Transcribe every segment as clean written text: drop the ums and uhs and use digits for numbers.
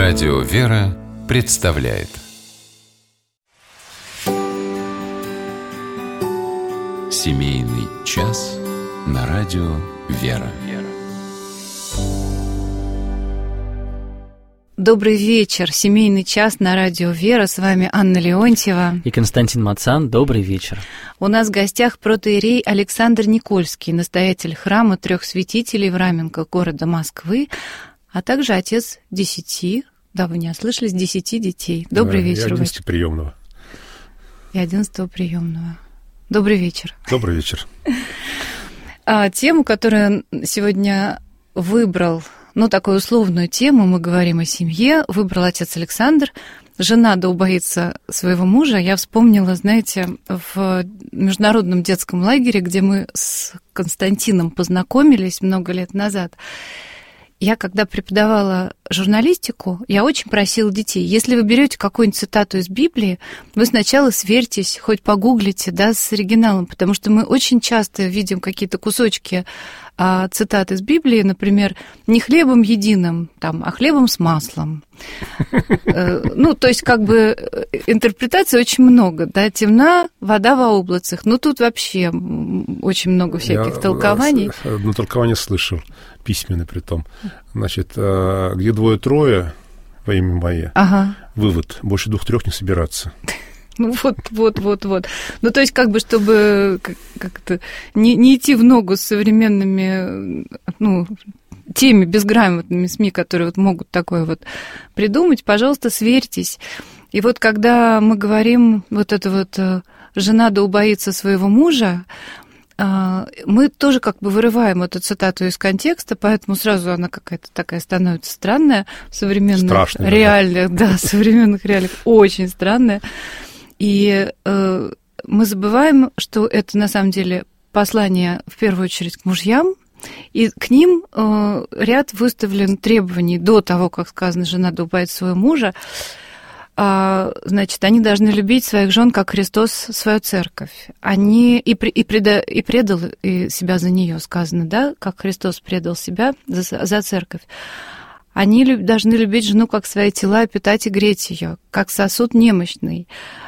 Радио «Вера» представляет Семейный час на радио «Вера». Добрый вечер. Семейный час на радио «Вера». С вами Анна Леонтьева. И Константин Мацан. Добрый вечер. У нас в гостях протоиерей Александр Никольский, настоятель храма Трех Святителей в Раменках города Москвы, а также отец 10, да, вы не ослышались, 10 детей. Добрый вечер. И 11 приемного. И 11 приемного. Добрый вечер. Добрый вечер. Тему, которую сегодня выбрал, такую условную тему, мы говорим о семье, выбрал отец Александр. Жена да убоится своего мужа. Я вспомнила, знаете, в международном детском лагере, где мы с Константином познакомились много лет назад. Я, когда преподавала журналистику, я очень просила детей, если вы берете какую-нибудь цитату из Библии, вы сначала сверьтесь, хоть погуглите, да, с оригиналом, потому что мы очень часто видим какие-то кусочки цитат из Библии, например, не хлебом единым, а хлебом с маслом. То есть, интерпретаций очень много, да, темна вода во облацах. Тут вообще очень много всяких толкований. Одно толкование слышал, письменное притом. Значит, где двое-трое во имя мое, вывод, больше 2-3 не собираться. Вот. То есть, чтобы как-то не идти в ногу с современными, теми безграмотными СМИ, которые могут такое придумать, пожалуйста, сверьтесь. И когда мы говорим «жена да убоится своего мужа», мы тоже вырываем эту цитату из контекста, поэтому сразу она какая-то такая становится странная в современных реалиях. Да, в современных реалиях очень странная. И мы забываем, что это на самом деле послание в первую очередь к мужьям, и к ним ряд выставлен требований до того, как сказано «жена да убоится своего мужа». Значит, они должны любить своих жен, как Христос свою церковь. Они и предал себя за нее, сказано, да, как Христос предал себя за церковь. Они должны любить жену, как свои тела, питать и греть ее, как сосуд немощный,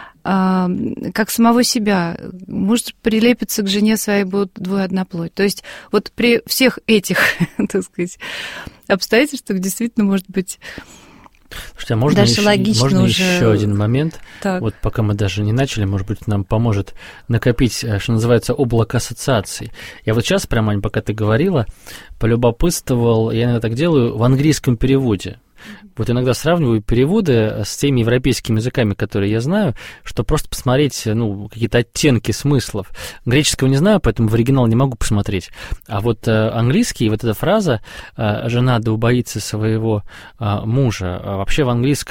как самого себя. Муж прилепится к жене своей, будут двое одна плоть. То есть при всех этих, так сказать, обстоятельствах действительно может быть... Слушайте, можно еще один момент? Так. Пока мы даже не начали, может быть, нам поможет накопить, что называется, облако ассоциаций. Я сейчас, прямо, Ань, пока ты говорила, полюбопытствовал, я иногда так делаю, в английском переводе. Иногда сравниваю переводы с теми европейскими языками, которые я знаю, чтобы просто посмотреть, какие-то оттенки смыслов. Греческого не знаю, поэтому в оригинал не могу посмотреть. А английский, эта фраза «жена да убоится своего мужа», вообще в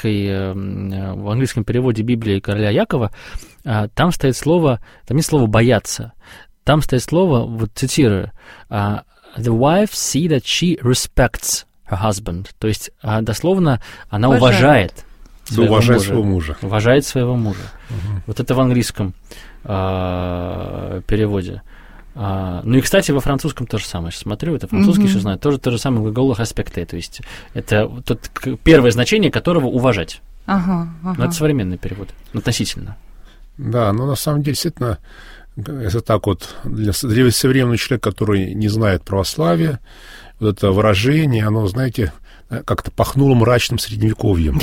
английском переводе Библии короля Якова, там стоит слово, там не слово «бояться», там стоит слово, цитирую, «the wife see that she respects her husband», то есть дословно она уважает своего мужа. Уважает своего мужа. Это в английском переводе. И, кстати, во французском то же самое. Сейчас смотрю, это французский, еще знаю, тоже то же самое в глаголах аспекты. То есть это первое значение которого уважать. Но это современный перевод, относительно. Да, но на самом деле, действительно, это так для современного человека, который не знает православия, это выражение, оно, знаете, как-то пахнуло мрачным средневековьем.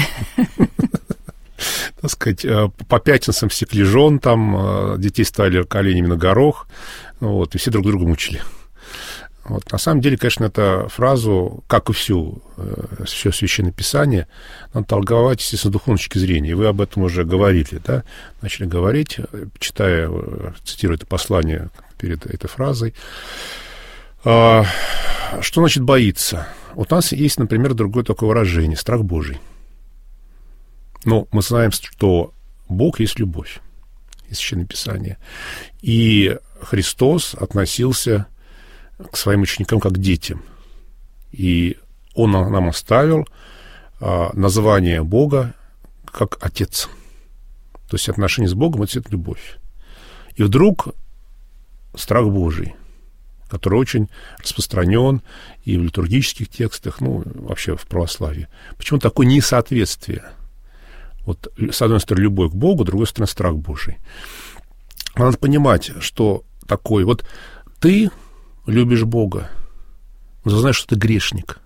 Так сказать, по пятницам стекляжон, детей ставили коленями на горох, и все друг друга мучили. На самом деле, конечно, эту фразу, как и все Священное Писание, надо толковать, естественно, с духовной точки зрения. И вы об этом уже говорили, да? Начали говорить, цитируя это послание перед этой фразой. Что значит боится? У нас есть, например, другое такое выражение — страх Божий. Но мы знаем, что Бог есть любовь, есть Священное Писание. И Христос относился к своим ученикам как к детям. И Он нам оставил название Бога как Отец. То есть отношение с Богом — это любовь. И вдруг страх Божий. который очень распространен и в литургических текстах, ну, вообще в православии. Почему такое несоответствие? Вот, с одной стороны, любовь к Богу, с другой стороны, страх Божий. Надо понимать, что такое. Вот ты любишь Бога, но ты знаешь, что ты грешник.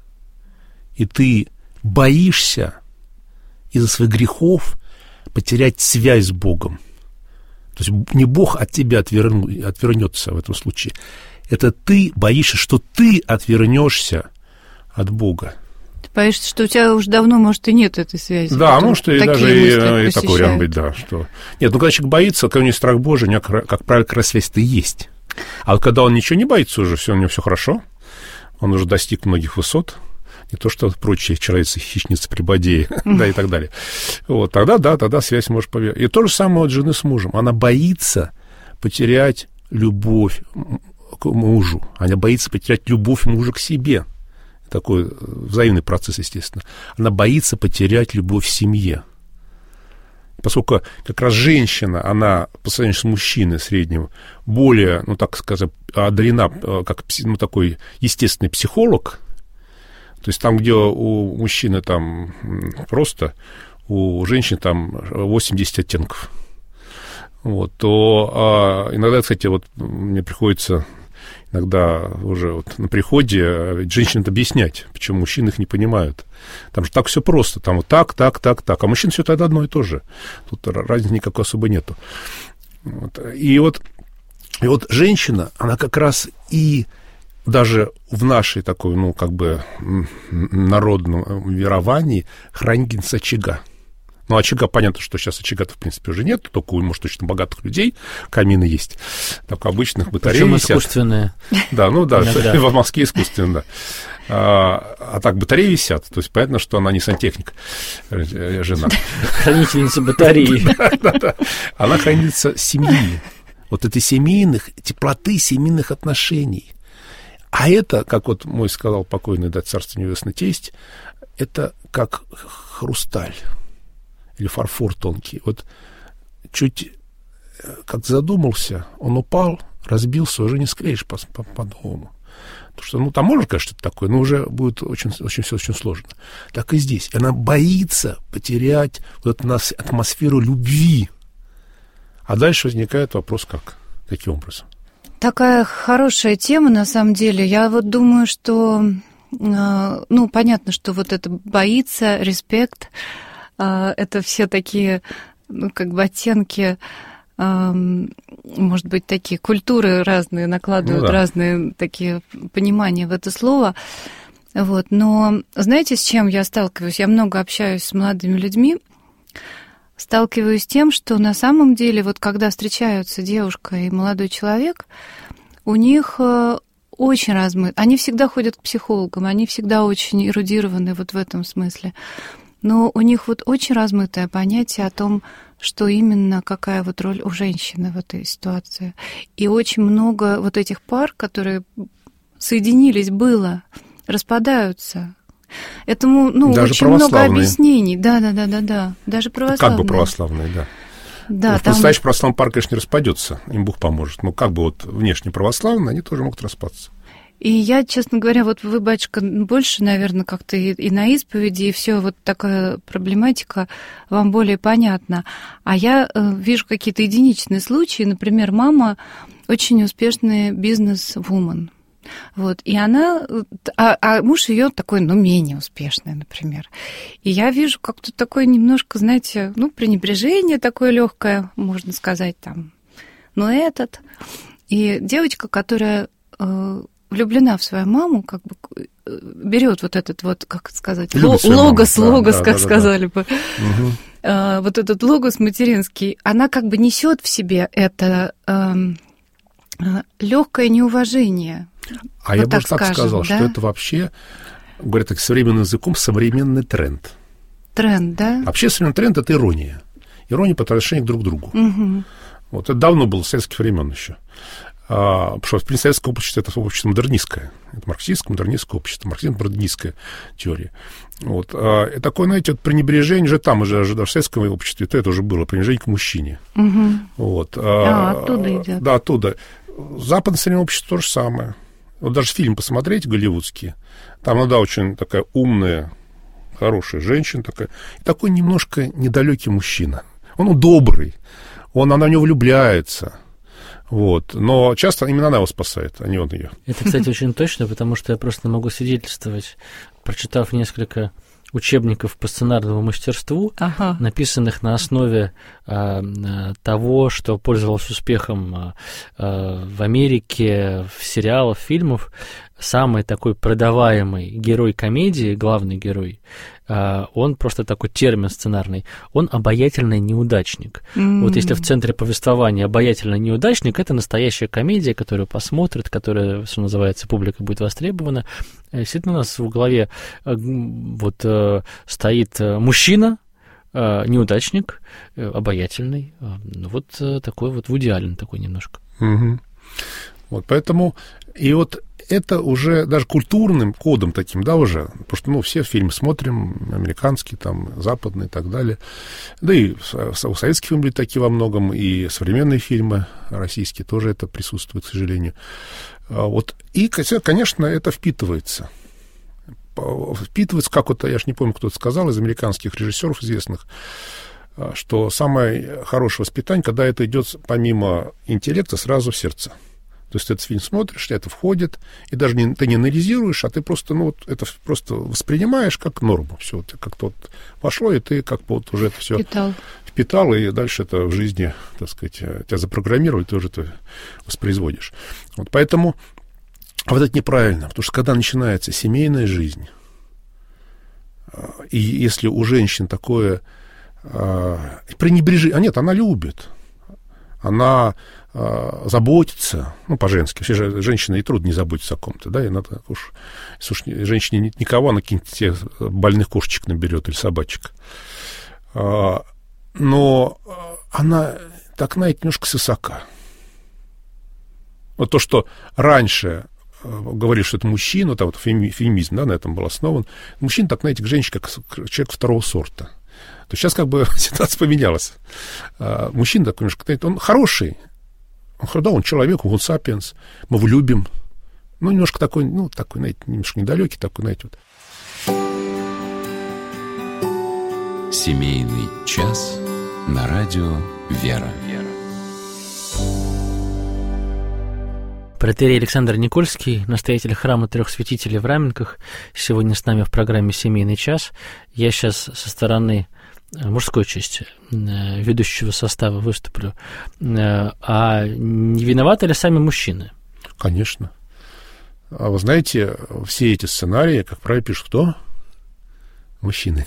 И ты боишься из-за своих грехов потерять связь с Богом. То есть не Бог от тебя отвернется в этом случае. Это ты боишься, что ты отвернешься от Бога. Ты боишься, что у тебя уже давно, может, и нет этой связи. Да, может, и даже и такой вариант быть, да. Что... Нет, ну, когда человек боится, когда у него страх Божий, у него, как правило, как раз связь-то и есть. А вот когда он ничего не боится уже, все, у него все хорошо, он уже достиг многих высот, не то, что прочие чаровицы, хищницы, прелюбодеи, да, и так далее. Вот, тогда связь может поверить. И то же самое от жены с мужем. Она боится потерять любовь к мужу. Она боится потерять любовь мужа к себе. Такой взаимный процесс, естественно. Она боится потерять любовь в семье. Поскольку как раз женщина, она по сравнению с мужчиной средним более, ну, так сказать, одарена как, ну, такой естественный психолог. То есть там, где у мужчины там просто, у женщин там 8-10 оттенков. Вот, то иногда, кстати, вот мне приходится иногда уже вот на приходе женщинам объяснять, почему мужчины их не понимают. Там же так все просто, там вот так. А мужчин все это одно и то же. Тут разницы никакой особо нету. Вот. И вот женщина, она как раз и даже в нашей такой, ну, как бы народном веровании хранительница очага. Ну, очага, понятно, что сейчас очага-то, в принципе, уже нет, только у, может, очень богатых людей камины есть. Так, обычных батареи висят. Причем искусственные. Да, ну да, в Москве искусственные, да. А так батареи висят, то есть понятно, что она не сантехник, жена. Хранительница батареи. Да. Она хранительница семьи. Вот этой семейных, теплоты семейных отношений. А это, как вот мой сказал покойный, да, царство небесное, тесть, это как хрусталь или фарфор тонкий. Вот чуть как задумался, он упал, разбился, уже не склеишь по-новому. Потому что, ну, там можно, конечно, что-то такое, но уже будет очень все очень сложно. Так и здесь. Она боится потерять вот эту атмосферу любви. А дальше возникает вопрос, каким образом? Такая хорошая тема, на самом деле. Я вот думаю, что, ну, понятно, что вот это боится, респект, это все такие, ну, как бы оттенки, может быть, такие культуры разные накладывают, ну, да, разные такие понимания в это слово. Вот. Но знаете, с чем я сталкиваюсь? Я много общаюсь с молодыми людьми, сталкиваюсь с тем, что на самом деле, вот когда встречаются девушка и молодой человек, у них очень размыто. Они всегда ходят к психологам, они всегда очень эрудированы вот в этом смысле. Но у них вот очень размытое понятие о том, что именно, какая вот роль у женщины в этой ситуации. И очень много вот этих пар, которые соединились, распадаются. Этому, ну, даже очень много объяснений. Да. Даже православные. Как бы православные, да. Да, там... Настоящий православный пар, конечно, не распадется, им Бог поможет. Но как бы вот внешне православные, они тоже могут распасться. И я, честно говоря, вот вы, батюшка, больше, наверное, как-то и на исповеди, и все вот такая проблематика вам более понятна. А я вижу какие-то единичные случаи. Например, мама очень успешный бизнес-вумен. Вот, и она, а муж ее такой, ну, менее успешный, например. И я вижу как-то такое немножко, знаете, ну, пренебрежение такое легкое, можно сказать, там, ну, этот. И девочка, которая влюблена в свою маму, как бы берет вот этот вот, как сказать, логос, как сказали бы. Вот этот логос материнский, она как бы несет в себе это легкое неуважение. А вот я бы так сказал, да? Что это вообще, говорят так современным языком, современный тренд. Тренд, да? Вообще современный тренд — это ирония. Ирония по отношению друг к другу. Угу. Вот это давно было, с советских времен еще. Потому что, в принципе, советское общество — это общество модернистское. Это марксистское, модернистское общество, марксизм-модернистская теория. Вот. И такое, знаете, вот пренебрежение же там, уже в советском обществе, это уже было, пренебрежение к мужчине. Угу. Вот. Оттуда идет. Да, оттуда. Западное среднее общество то же самое. Вот даже фильм посмотреть голливудские, там иногда очень такая умная, хорошая женщина такая, и такой немножко недалекий мужчина. Он добрый, она в него влюбляется. Вот. Но часто именно она его спасает, а не он ее. Это, кстати, очень точно, потому что я просто могу свидетельствовать, прочитав несколько учебников по сценарному мастерству, написанных на основе того, что пользовалось успехом в Америке, в сериалах, фильмах. Самый такой продаваемый герой комедии, главный герой, он просто такой термин сценарный, он обаятельный неудачник. Вот если в центре повествования обаятельный неудачник, это настоящая комедия, которую посмотрят, которая, что называется, публика будет востребована. Действительно, у нас в голове вот стоит мужчина, неудачник, обаятельный, вот такой вот Вуди Аллен такой немножко. Угу. Вот поэтому, и вот это уже даже культурным кодом таким, да, уже, потому что, все фильмы смотрим, американские, там, западные и так далее, да и у советских фильмов были такие во многом, и современные фильмы российские тоже это присутствует, к сожалению. Вот, и, конечно, это впитывается, как вот, я же не помню, кто это сказал, из американских режиссеров известных, что самое хорошее воспитание, когда это идет помимо интеллекта сразу в сердце. То есть ты этот фильм смотришь, это входит, и даже ты не анализируешь, а ты просто, это просто воспринимаешь как норму. Все, это как-то вот вошло, и ты как-то вот уже это все впитал, и дальше это в жизни, так сказать, тебя запрограммировали, ты уже это воспроизводишь. Вот поэтому вот это неправильно, потому что когда начинается семейная жизнь, и если у женщин такое пренебрежение, нет, она любит, она заботиться, по-женски. Все же женщины и трудно не заботиться о ком-то, да, и надо уж, женщине никого, она каких-нибудь тех больных кошечек наберет или собачек. Но она так, знаете, немножко свысока. Вот то, что раньше говорили, что это мужчина, там вот феминизм, да, на этом был основан. Мужчина так, знаете, к женщине, как человек второго сорта. То сейчас как бы ситуация поменялась. Мужчина такой немножко, знаете, он хороший, он человек, он сапиенс, мы его любим. Немножко такой, знаете, немножко недалекий, такой, знаете, вот. Семейный час на радио «Вера». Протоиерей Александр Никольский, настоятель храма Трех Святителей в Раменках, сегодня с нами в программе «Семейный час». Я сейчас со стороны мужской части ведущего состава выступлю. А не виноваты ли сами мужчины? Конечно. А вы знаете, все эти сценарии, как правило, пишут кто? Мужчины.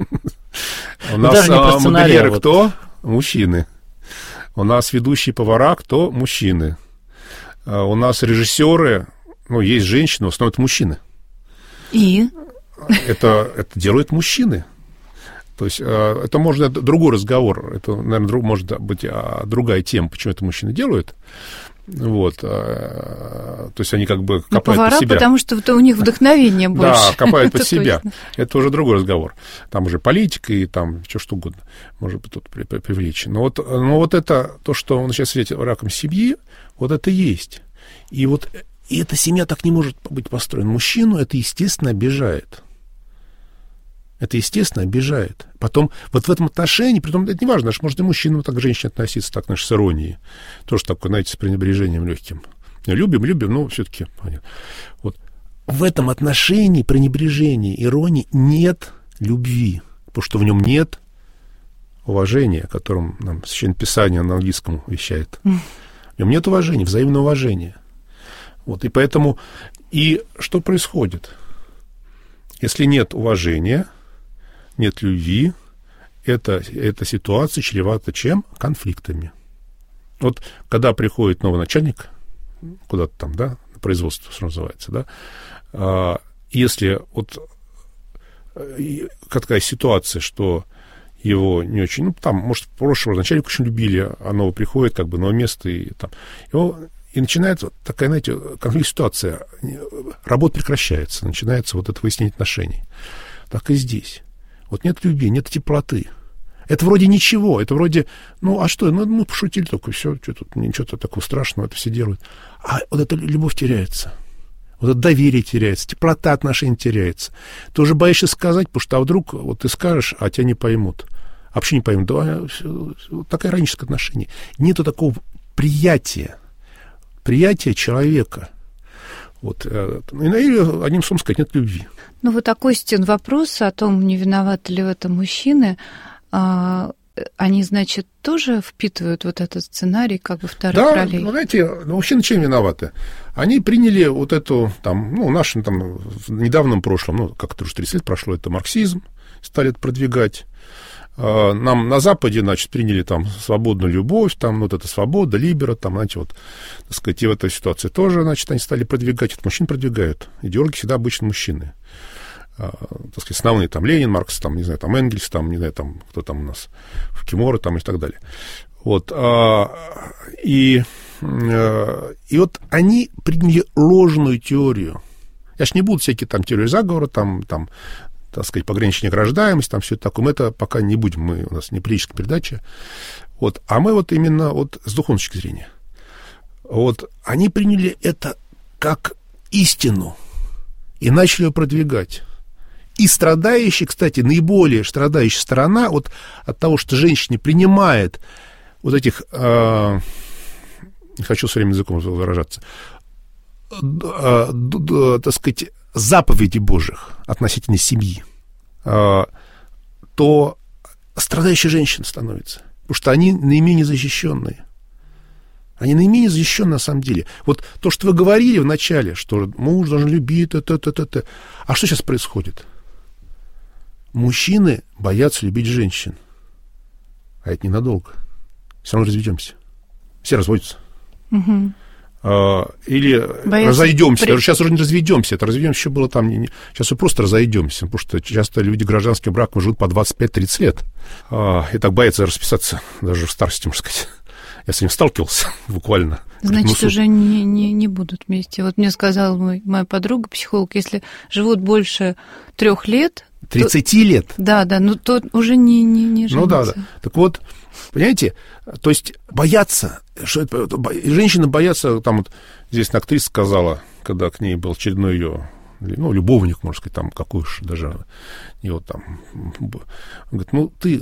У нас модельеры кто? Мужчины. У нас ведущие повара кто? Мужчины. У нас режиссеры, есть женщины, в основном это мужчины. И? Это делают мужчины. То есть это может быть другой разговор, это, наверное, может быть другая тема, почему это мужчины делают. Вот. То есть они как бы копают под себя. Потому что у них вдохновение больше. Да, копают под себя. Это уже другой разговор. Там уже политика и там что угодно может быть тут привлечь. Но вот это то, что он сейчас светит раком семьи, вот это есть. И эта семья так не может быть построена. Мужчину это, естественно, обижает. Это, естественно, обижает. Потом, вот в этом отношении, притом это не важно, может и мужчина так к женщине относиться, так, с иронией. Тоже такое, знаете, с пренебрежением легким. Любим, но все-таки понятно. Вот. В этом отношении пренебрежения, иронии нет любви, потому что в нем нет уважения, о котором нам Священное Писание на английском вещает. В нем нет уважения, взаимного уважения. Вот, и поэтому, и что происходит? Если нет уважения, нет любви, эта ситуация чревата чем? Конфликтами. Вот когда приходит новый начальник, куда-то там, да, на производство, что называется, да, если вот какая ситуация, что его не очень, там, может, прошлого начальника очень любили, а новый приходит, как бы, новое место, и там, и начинается такая, знаете, конфликтная ситуация, работа прекращается, начинается вот это выяснение отношений. Так и здесь. Вот нет любви, нет теплоты. Это вроде ничего, это вроде, а что, мы пошутили только, все, что тут, ничего такого страшного, это все делают. А вот эта любовь теряется. Вот это доверие теряется, теплота отношений теряется. Ты уже боишься сказать, потому что а вдруг вот ты скажешь, а тебя не поймут. Вообще не поймут. Да, вот такое ироническое отношение. Нету такого приятия человека. Вот. Или, одним словом сказать, нет любви. Ну, вот такой вопрос о том, не виноваты ли в этом мужчины, они, значит, тоже впитывают вот этот сценарий как бы вторых ролей? Да, знаете, мужчины чем виноваты? Они приняли вот эту, там, ну, нашим там в недавнем прошлом, ну, как это уже 30 лет прошло, это марксизм, стали это продвигать. Нам на Западе, значит, приняли там свободную любовь, там вот эта свобода, либера, там, знаете, вот, так сказать, и в этой ситуации тоже, значит, они стали продвигать, это мужчин продвигают. Идеологи всегда обычно мужчины. Так сказать, основные, там, Ленин, Маркс, там, не знаю, там, Энгельс, там, не знаю, там, кто там у нас, Фукимора, там, и так далее. Вот, и вот они приняли ложную теорию. Я ж не буду всякие там теории заговора, там, так сказать, пограничная рождаемость, там все это такое. Мы это пока не будем, у нас не приличная передача. Вот, а мы вот именно вот с духовной точки зрения. Вот, они приняли это как истину и начали ее продвигать. И страдающий, кстати, наиболее страдающая сторона вот от того, что женщина принимает вот этих, не хочу своим языком выражаться, так сказать, заповедей Божьих относительно семьи, то страдающей женщиной становится. Потому что они наименее защищенные. Они наименее защищены на самом деле. Вот то, что вы говорили в начале, что муж должен любить, А что сейчас происходит? Мужчины боятся любить женщин. А это ненадолго. Все равно разведемся. Все разводятся. Угу. Или разойдемся. Сейчас уже не разведемся. Это разведемся еще было там. Сейчас мы просто разойдемся. Потому что часто люди гражданским браком живут по 25-30 лет. И так боятся расписаться даже в старости, можно сказать. Я с ним сталкивался буквально. Значит, уже не будут вместе. Вот мне сказала моя подруга, психолог, если живут больше 3 лет... 30 лет? Да, ну то уже не женятся. Ну да. Так вот, понимаете, то есть боятся, женщины боятся, там вот здесь актриса сказала, когда к ней был очередной ее, ну, любовник, можно сказать, там, какой уж даже, его там, говорит, ну, ты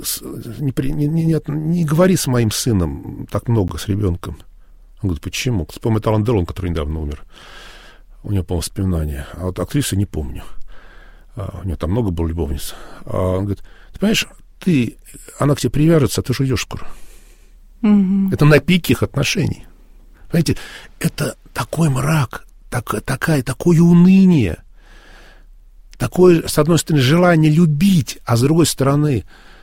не говори с моим сыном так много, с ребенком. Он говорит, почему? Вспомнил Алан Делон, который недавно умер. У него, по-моему, воспоминания. А вот актрису не помню. У него там много было любовниц. Он говорит, ты понимаешь, она к тебе привяжется, а ты же уйдешь скоро. Угу. Это на пике их отношений. Понимаете, это такой мрак, такое уныние, такое, с одной стороны, желание любить, а с другой стороны,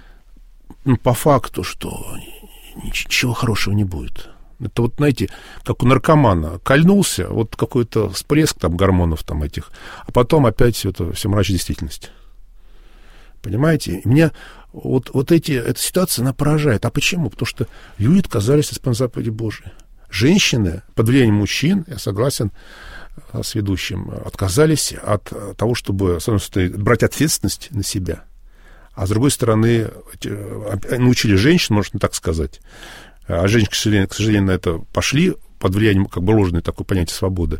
по факту, что ничего хорошего не будет. Это вот, знаете, как у наркомана. Кольнулся, вот какой-то всплеск там гормонов там этих, а потом опять все мрачная действительность. Понимаете? И меня эта ситуация, она поражает. А почему? Потому что люди отказались от заповеди Божией. Женщины под влиянием мужчин, я согласен с ведущим, отказались от того, чтобы, с одной стороны, брать ответственность на себя, а с другой стороны, научили женщин, можно так сказать. А женщины, к сожалению, на это пошли под влиянием как бы ложной такой понятия свободы.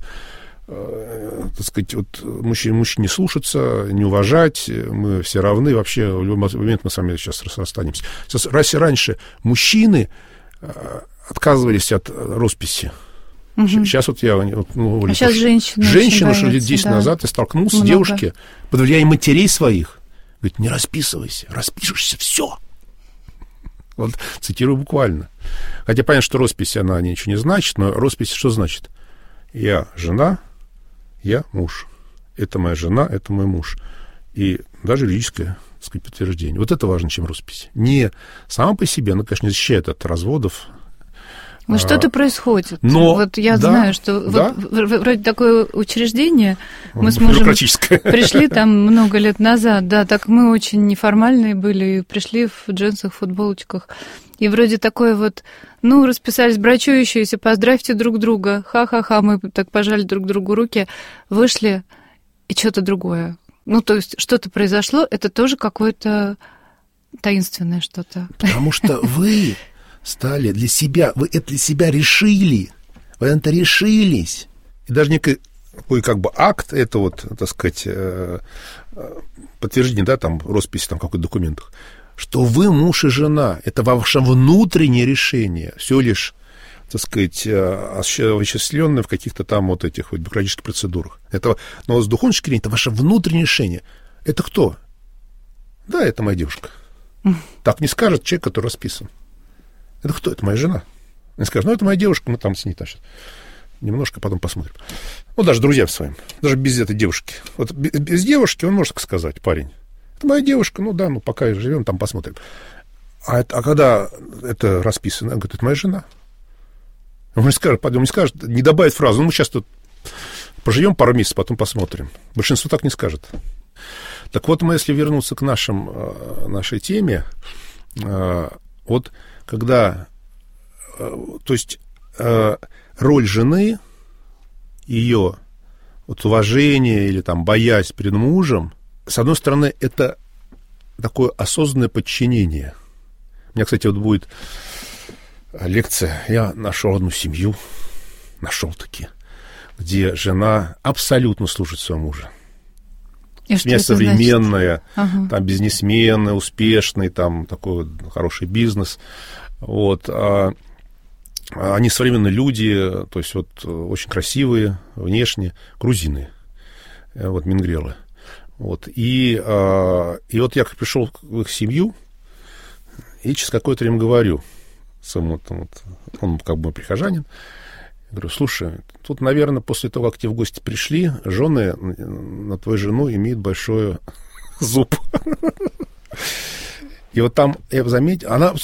Так сказать, вот мужчин не слушаться, не уважать, мы все равны, вообще в любой момент мы с вами сейчас расстанемся. Раньше мужчины отказывались от росписи. Угу. Сейчас вот я... сейчас женщина, что лет 10 назад я столкнулся с девушкой под влиянием матерей своих. Говорит, не расписывайся, распишешься, все. Вот цитирую буквально. Хотя понятно, что роспись, она ничего не значит, но роспись что значит? Я жена, я муж. Это моя жена, это мой муж. И даже юридическое, так сказать, подтверждение. Вот это важно, чем роспись. Не сама по себе, она, конечно, защищает от разводов. Ну, что-то происходит. Но, вот я знаю, что вроде такое учреждение, мы с мужем пришли там много лет назад, да, так мы очень неформальные были, пришли в джинсах, футболочках, и вроде такое вот, расписались брачующиеся, поздравьте друг друга, ха-ха-ха, мы так пожали друг другу руки, вышли, и что-то другое. То есть что-то произошло, это тоже какое-то таинственное что-то. Потому что вы... стали вы это для себя решили, вы на это решились. И даже некое как бы акт, это вот, так сказать, подтверждение, да, там, росписи там, в каких-то документах, что вы муж и жена, это ваше внутреннее решение, все лишь, так сказать, осуществленное в каких-то там вот этих вот бюрократических процедурах. Это, но с духовной точки зрения, это ваше внутреннее решение. Это кто? Да, это моя девушка. Так не скажет человек, который расписан. Это кто? Это моя жена. Они скажут, это моя девушка, мы там с ней сейчас немножко потом посмотрим. Даже друзьям своим, даже без этой девушки. Вот без девушки он может сказать, парень, это моя девушка, пока живем, там посмотрим. А когда это расписано, он говорит, это моя жена. Он не скажет, не добавит фразу, мы сейчас тут поживем пару месяцев, потом посмотрим. Большинство так не скажет. Так вот, мы, если вернуться к нашей теме, вот когда, то есть роль жены, ее вот уважение или там боязнь перед мужем, с одной стороны, это такое осознанное подчинение. У меня, кстати, вот будет лекция. Я нашел одну семью, нашел-таки, где жена абсолютно служит своему мужу. Семья современная, там бизнесмены, успешный, там такой хороший бизнес. Вот. Они современные люди, то есть вот очень красивые внешне, грузины, вот мингрелы. Вот. И вот я пришел в их семью и через какое-то время говорю своему, он как бы прихожанин, говорю, слушай, тут, наверное, после того, как тебе в гости пришли, жены на твою жену имеют большой зуб. И вот там, я заметил, она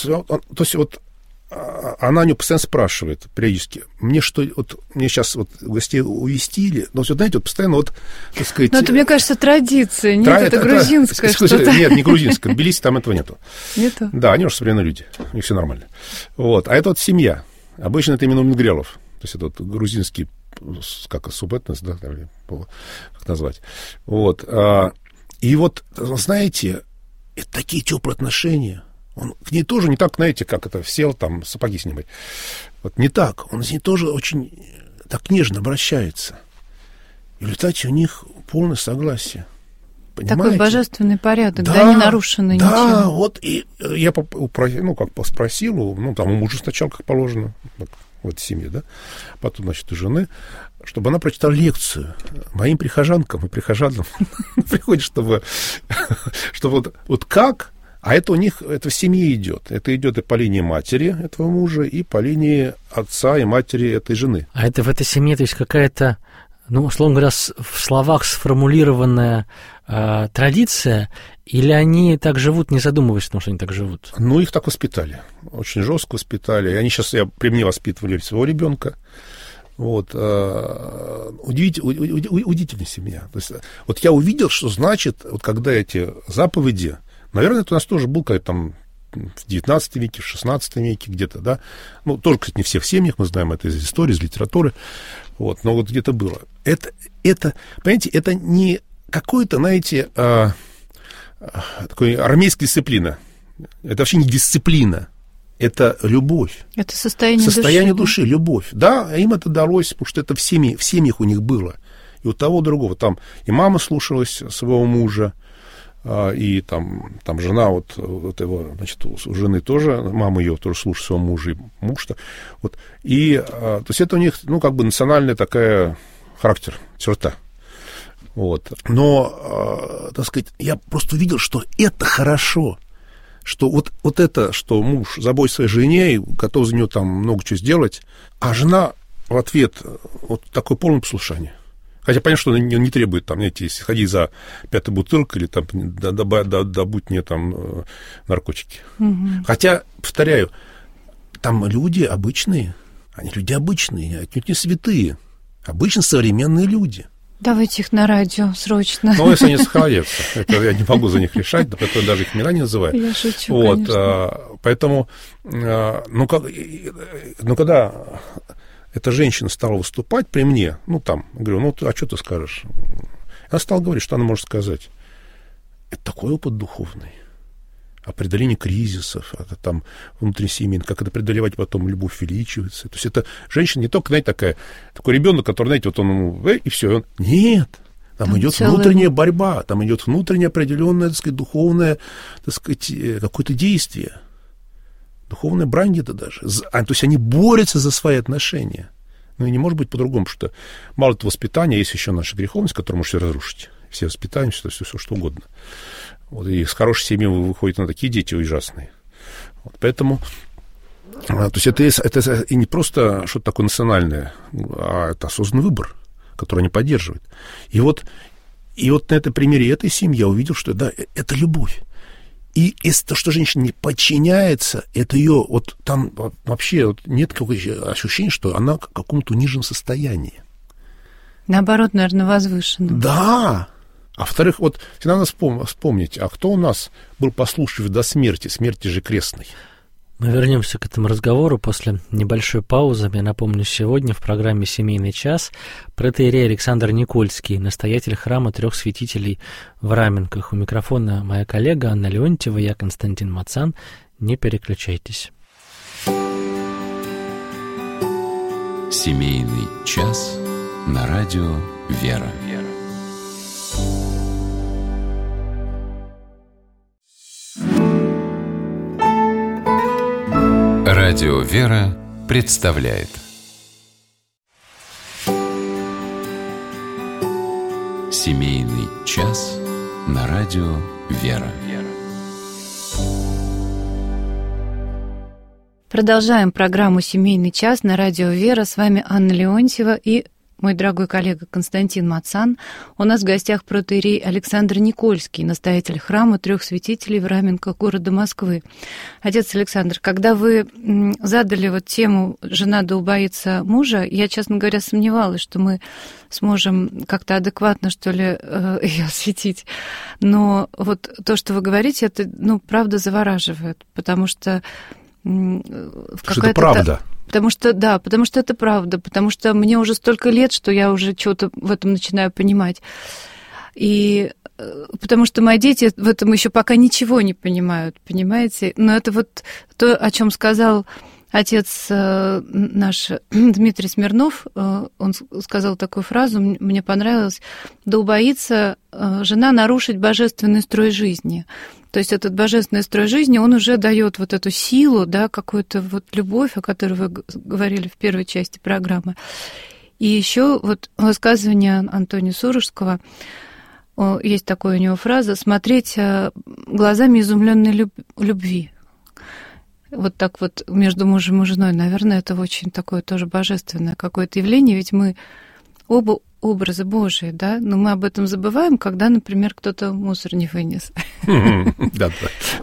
меня постоянно спрашивает, периодически, мне сейчас вот гостей увезти, но все, знаете, вот постоянно вот, так сказать... Но это, мне кажется, традиция, нет, это грузинская что-то. Нет, не грузинская, в Тбилиси там этого нету. Нету? Да, они уже современные люди, у них все нормально. Вот, а это вот семья, обычно это именно у мингрелов, то есть это вот грузинский, как субэтнос, да, как назвать. Вот, и вот, знаете, это такие теплые отношения. Он к ней тоже не так, знаете, как это, сел там сапоги снимать. Вот не так. Он с ней тоже очень так нежно обращается. И в результате у них полное согласие. Понимаете? Такой божественный порядок, да, не нарушенный ничем. Да, вот и я спросил, там у мужа сначала, как положено, в этой семье, да, потом, значит, у жены, чтобы она прочитала лекцию моим прихожанкам и прихожанам. Приходит, чтобы вот как... А это у них, это в семье идет. Это идет и по линии матери этого мужа, и по линии отца и матери этой жены. А это в этой семье, то есть какая-то, условно говоря, в словах сформулированная традиция, или они так живут, не задумываясь о том, что они так живут? Их так воспитали. Очень жестко воспитали. И они сейчас при мне воспитывали своего ребенка. Вот. Удивительная семья. То есть, вот я увидел, что значит, вот когда эти заповеди... Наверное, это у нас тоже был как-то там в 19 веке, в 16 веке где-то, да. Тоже, кстати, не все в семьях, мы знаем это из истории, из литературы. Вот, но вот где-то было. Это, понимаете, это не какое-то, знаете, такой армейская дисциплина. Это вообще не дисциплина. Это любовь. Это состояние души, любовь. Да, им это далось, потому что это в семьях у них было. И у того, другого. Там и мама слушалась своего мужа, и там жена вот его, значит, у жены тоже, мама ее тоже слушает своего мужа, и муж-то. Вот. И, то есть это у них, как бы национальная такая характер, черта. Вот. Но, так сказать, я просто увидел, что это хорошо, что вот это, что муж заботится о своей жене и готов за нее там много чего сделать, а жена в ответ вот такое полное послушание. Хотя понятно, что он не требует, там, знаете, если ходить за 5-й бутылкой или там, добудь мне там наркотики. Угу. Хотя, повторяю, там люди обычные, они люди обычные, отнюдь не святые, обычно современные люди. Давайте их на радио срочно. Если они сохранятся, это я не могу за них решать, поэтому даже их имена не называю. Я шучу, вот, конечно. Поэтому, когда эта женщина стала выступать при мне, говорю, а что ты скажешь? Она стала говорить, что она может сказать. Это такой опыт духовный. о преодолении кризисов, там, внутрисемейных, как это преодолевать потом, любовь увеличивается. То есть это женщина не только, знаете, такой ребенок, который, знаете, вот он, и все. Нет. Там идет внутренняя борьба, там идет внутреннее определенное, так сказать, духовное, так сказать, какое-то действие. Духовная брань где-то даже. То есть они борются за свои отношения. Ну и не может быть по-другому, потому что мало этого воспитания, есть еще наша греховность, которую можно все разрушить. Все воспитаем, все что угодно. Вот, и с хорошей семьи выходят на такие дети ужасные. Вот, поэтому, то есть это и не просто что-то такое национальное, а это осознанный выбор, который они поддерживают. И вот на этом примере этой семьи я увидел, что да, это любовь. И то, что женщина не подчиняется, это ее, вот там вообще вот нет какого-то ощущения, что она в каком-то униженном состоянии. Наоборот, наверное, возвышенном. Да. А во-вторых, вот всегда надо вспомнить, а кто у нас был послушлив до смерти же крестной? Мы вернемся к этому разговору после небольшой паузы. Я напомню, сегодня в программе «Семейный час» протоиерей Александр Никольский, настоятель храма Трех Святителей в Раменках. У микрофона моя коллега Анна Леонтьева, я Константин Мацан. Не переключайтесь. «Семейный час» на радио «Вера». Радио «Вера» представляет «Семейный час» на радио «Вера». Продолжаем программу «Семейный час» на радио «Вера». С вами Анна Леонтьева и мой дорогой коллега Константин Мацан. У нас в гостях протоиерей Александр Никольский, настоятель храма Трех Святителей в Раменках города Москвы. Отец Александр, когда вы задали вот тему «Жена да убоится мужа», я, честно говоря, сомневалась, что мы сможем как-то адекватно, что ли, ее осветить. Но вот то, что вы говорите, это, правда завораживает, потому что это правда. Потому что это правда, потому что мне уже столько лет, что я уже что-то в этом начинаю понимать. И потому что мои дети в этом еще пока ничего не понимают, понимаете? Но это вот то, о чем сказал отец наш Дмитрий Смирнов, он сказал такую фразу, мне понравилось: «Да убоится жена нарушить божественный строй жизни». То есть этот божественный строй жизни, он уже дает вот эту силу, да, какую-то вот любовь, о которой вы говорили в первой части программы. И еще вот высказывание Антония Сурожского, есть такая у него фраза: «Смотреть глазами изумленной любви». Вот так вот между мужем и женой, наверное, это очень такое тоже божественное какое-то явление, ведь мы оба образы Божии, да, но мы об этом забываем, когда, например, кто-то мусор не вынес. Да.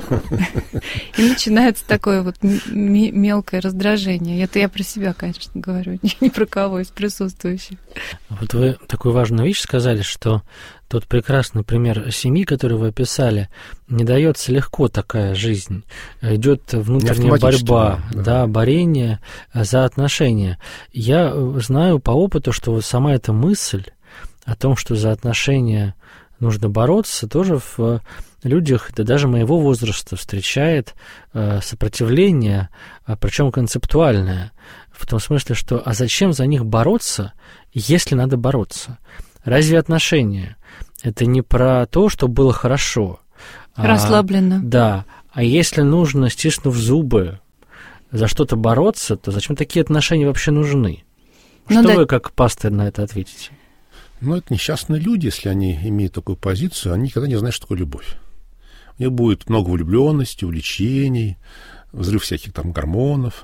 И начинается такое вот мелкое раздражение. Это я про себя, конечно, говорю, не про кого из присутствующих. Вот вы такую важную вещь сказали, что тот прекрасный пример семьи, который вы описали, не дается легко такая жизнь. Идет внутренняя борьба, да, борение за отношения. Я знаю по опыту, что вот сама эта мысль о том, что за отношения нужно бороться, тоже в людях, да даже моего возраста, встречает сопротивление, причем концептуальное, в том смысле, что а зачем за них бороться, если надо бороться? Разве отношения — это не про то, что было хорошо? Расслабленно. Да. А если нужно, стиснув зубы, за что-то бороться, то зачем такие отношения вообще нужны? Что вы, как пастырь, на это ответите? Это несчастные люди, если они имеют такую позицию, они никогда не знают, что такое любовь. У них будет много влюбленности, увлечений, взрыв всяких там гормонов.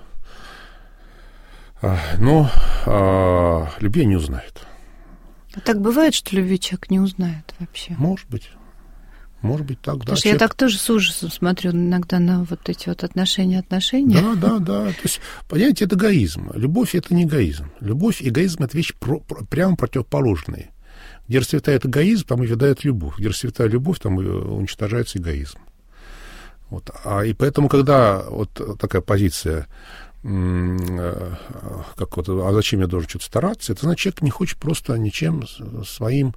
Но любви не узнают. А так бывает, что любви человек не узнает вообще? Может быть. Может быть, так, да. Потому что я так тоже с ужасом смотрю иногда на вот эти вот отношения. Да. То есть, понимаете, это эгоизм. Любовь — это не эгоизм. Любовь и эгоизм — это вещи прямо противоположные. Где расцветает эгоизм, там и видает любовь. Где расцветает любовь, там и уничтожается эгоизм. Вот. И поэтому, когда вот такая позиция как вот, а зачем я должен что-то стараться, это значит, человек не хочет просто ничем своим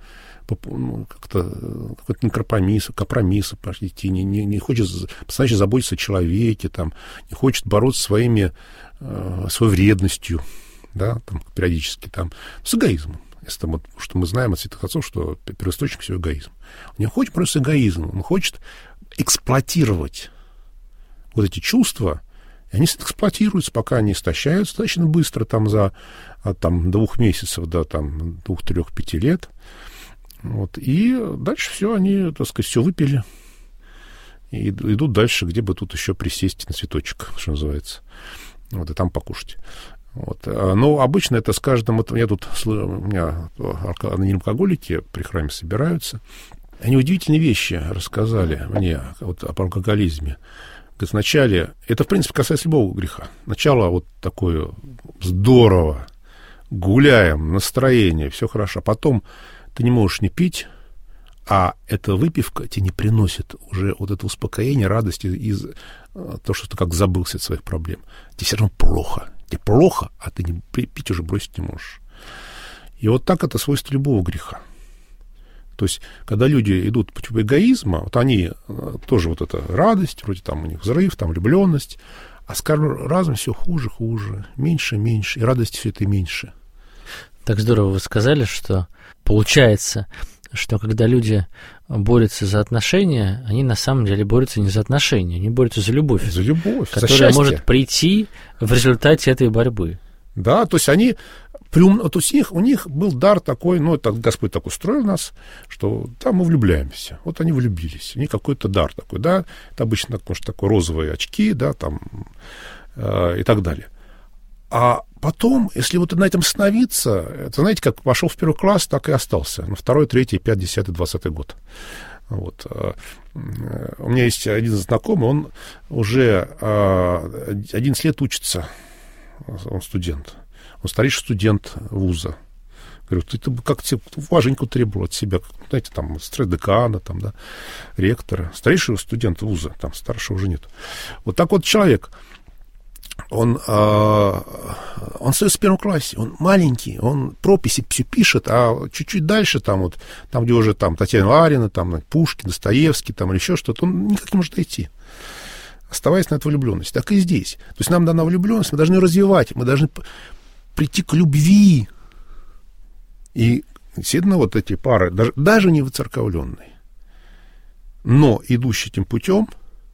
как-то какой-то компромиссу идти, не хочет постоянно заботиться о человеке, там, не хочет бороться своей вредностью, да, там, периодически, там, с эгоизмом. Если там, что мы знаем от святых отцов, что первоисточник всего эгоизм. Он не хочет просто эгоизм, он хочет эксплуатировать вот эти чувства, и они эксплуатируются, пока они истощаются достаточно быстро, там, от 2 месяцев до 2, 3, 5 лет. Вот, и дальше все, они, так сказать, все выпили и идут дальше, где бы тут еще присесть на цветочек, что называется, вот, и там покушать. Вот. Но обычно это с каждым... У меня анонимные алкоголики при храме собираются. Они удивительные вещи рассказали мне вот, об алкоголизме. Говорит, вначале... Это, в принципе, касается любого греха. Начало вот такое здорово. Гуляем, настроение, все хорошо. А потом ты не можешь не пить, а эта выпивка тебе не приносит уже вот это успокоение, радости из того, что ты как забылся от своих проблем. Тебе все равно плохо. Тебе плохо, а ты пить уже бросить не можешь. И вот так это свойство любого греха. То есть, когда люди идут по пути эгоизма, вот они тоже вот эта радость, вроде там у них взрыв, там влюбленность, а с каждым разом все хуже, меньше, и радости все это меньше. Так здорово вы сказали, что получается, что когда люди борются за отношения, они на самом деле борются не за отношения, они борются за любовь. За любовь, которая за счастье. Может прийти в результате этой борьбы. Да, то есть они... То есть у них был дар такой, это Господь так устроил нас, что там мы влюбляемся. Вот они влюбились. У них какой-то дар такой, да. Это обычно, может, такой розовые очки, да, там, и так далее. А потом, если вот на этом остановиться, это, знаете, как пошел в 1 класс, так и остался. На 2, 3, 5, 10, 20 год. Вот. У меня есть один знакомый, он уже 11 лет учится, он студент. Он старейший студент вуза. Говорю, ты как тебе важненько требовал от себя, знаете, там, декана, там, да, ректора. Старейший студент вуза, там, старшего уже нет. Вот так вот человек, он остается в 1 классе, он маленький, он прописи все пишет, а чуть-чуть дальше, там, вот, там, где уже там Татьяна Ларина, там, Пушкин, Достоевский, там, или еще что-то, он никак не может дойти, оставаясь на этой влюбленности. Так и здесь. То есть нам дана влюбленность, мы должны ее развивать, мы должны прийти к любви. И, действительно, вот эти пары, даже не выцерковленные, но идущие этим путем,